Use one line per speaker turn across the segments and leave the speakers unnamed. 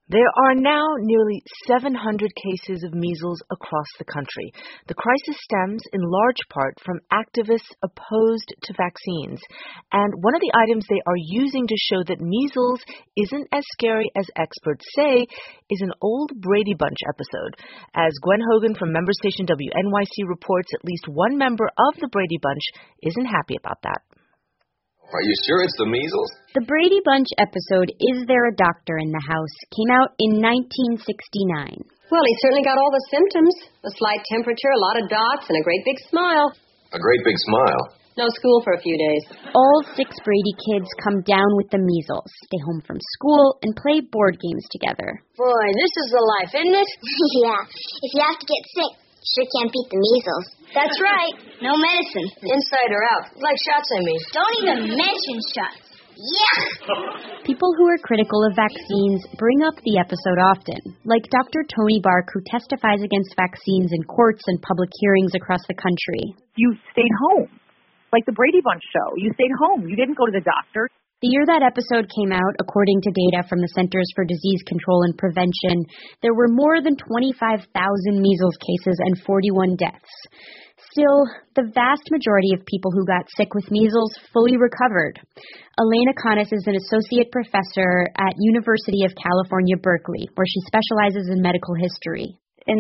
There are now nearly 700 cases of measles across the country. The crisis stems in large part from activists opposed to vaccines. And one of the items they are using to show that measles isn't as scary as experts say is an old Brady Bunch episode. As Gwen Hogan from member station WNYC reports, at least one member of the Brady Bunch isn't happy about that.
Are you sure it's the measles?
The Brady Bunch episode, Is There a Doctor in the House, came out in 1969.
Well, he certainly got all the symptoms. A slight temperature, a lot of dots, and a great big smile.
A great big smile?
No school for a few days.
All 6 Brady kids come down with the measles, stay home from school, and play board games together.
Boy, this is the life, isn't it?
Yeah. If you have to get sick, sure can't beat the measles.
That's right.
No medicine.
Inside or out. Like shots, I mean.
Don't even mention shots. Yeah.
People who are critical of vaccines bring up the episode often, like Dr. Tony Bark, who testifies against vaccines in courts and public hearings across the country.
You stayed home. Like the Brady Bunch show. You stayed home. You didn't go to the doctor.
The year that episode came out, according to data from the Centers for Disease Control and Prevention, there were more than 25,000 measles cases and 41 deaths. Still, the vast majority of people who got sick with measles fully recovered. Elena Canas is an associate professor at University of California, Berkeley, where she specializes in medical history.
In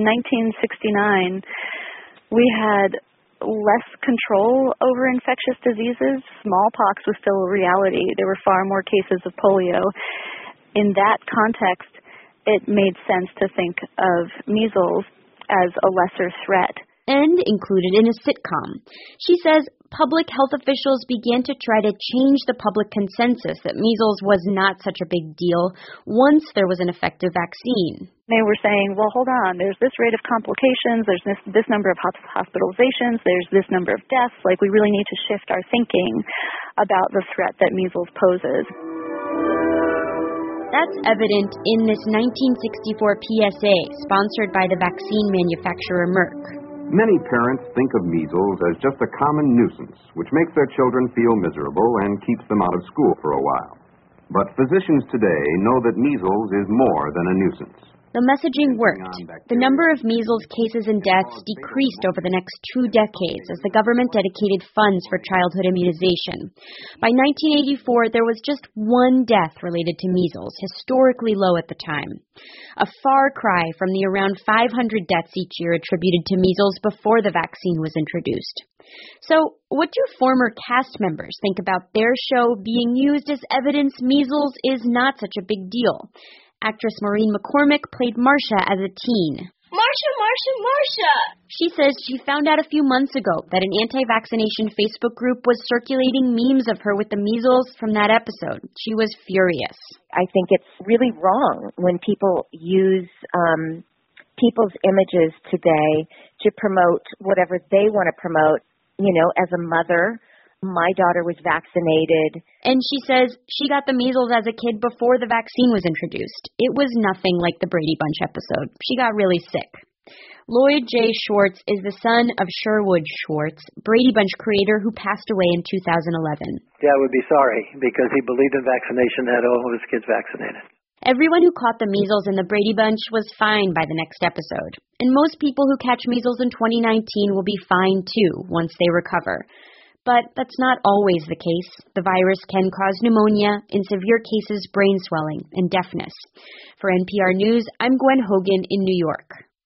1969, we had less control over infectious diseases. Smallpox was still a reality. There were far more cases of polio. In that context, it made sense to think of measles as a lesser threat.
And included in a sitcom. She says public health officials began to try to change the public consensus that measles was not such a big deal once there was an effective vaccine.
They were saying, well, hold on, there's this rate of complications, there's this number of hospitalizations, there's this number of deaths. Like, we really need to shift our thinking about the threat that measles poses.
That's evident in this 1964 PSA sponsored by the vaccine manufacturer Merck.
Many parents think of measles as just a common nuisance, which makes their children feel miserable and keeps them out of school for a while. But physicians today know that measles is more than a nuisance.
The messaging worked. The number of measles cases and deaths decreased over the next 2 decades as the government dedicated funds for childhood immunization. By 1984, there was just 1 death related to measles, historically low at the time. A far cry from the around 500 deaths each year attributed to measles before the vaccine was introduced. So, what do former cast members think about their show being used as evidence measles is not such a big deal? Actress Maureen McCormick played Marcia as a teen.
Marcia!
She says she found out a few months ago that an anti-vaccination Facebook group was circulating memes of her with the measles from that episode. She was furious.
I think it's really wrong when people use people's images today to promote whatever they want to promote. You know, as a mother, my daughter was vaccinated.
And she says she got the measles as a kid before the vaccine was introduced. It was nothing like the Brady Bunch episode. She got really sick. Lloyd J. Schwartz is the son of Sherwood Schwartz, Brady Bunch creator who passed away in 2011.
Dad would be sorry because he believed in vaccination and had all of his kids vaccinated.
Everyone who caught the measles in the Brady Bunch was fine by the next episode. And most people who catch measles in 2019 will be fine too once they recover. But that's not always the case. The virus can cause pneumonia, in severe cases brain swelling, and deafness. For NPR News, I'm Gwen Hogan in New York.